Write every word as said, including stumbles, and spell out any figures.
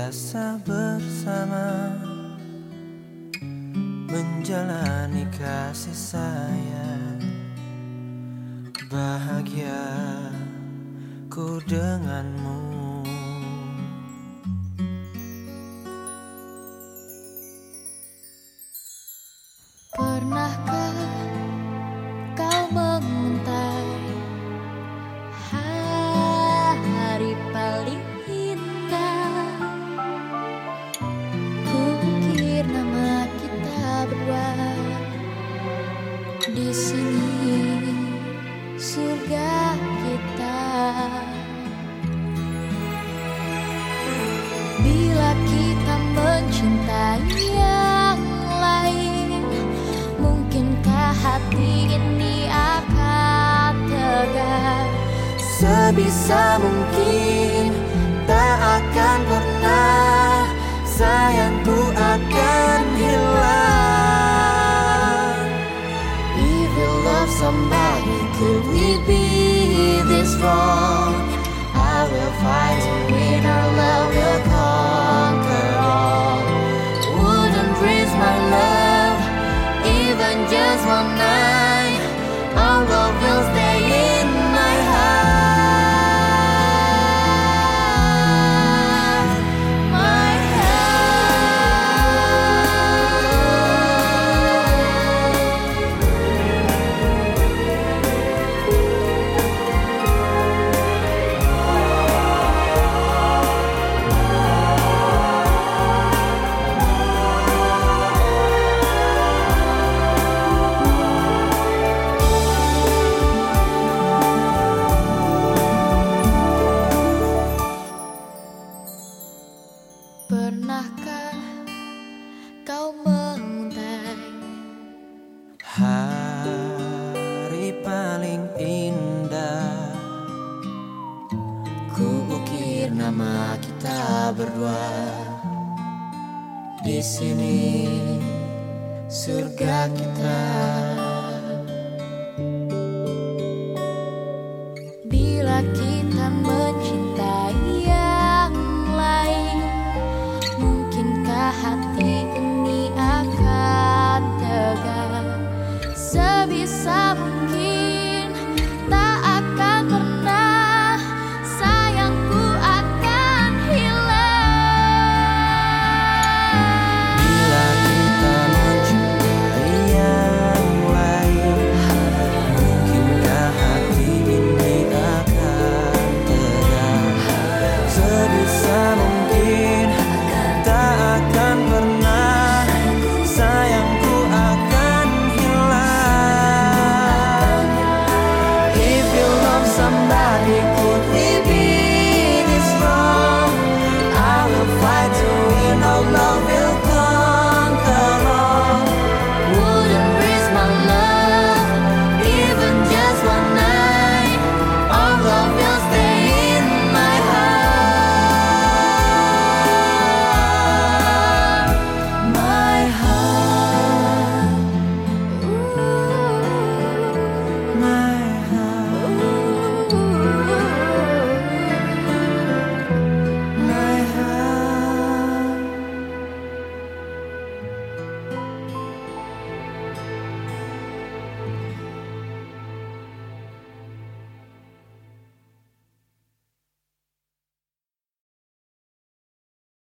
biasa bersama, menjalani kasih sayang. Bahagia ku denganmu. Pernahkah kau menguntai hari paling indah? Kukir nama kita berdua di sini, surga kita. Bila kita mencintai yang lain, mungkinkah hati ini akan tegar? Sebisa mungkin tak akan pernah sayangku akan hilang. If you love somebody, could we be this wrong? I will fight to win, our love will conquer all. Wouldn't risk my love, even just one night. Our love will stay in my heart, my Pernahkah kau menguntai hari paling indah? Ku ukir nama kita berdua di sini, surga kita.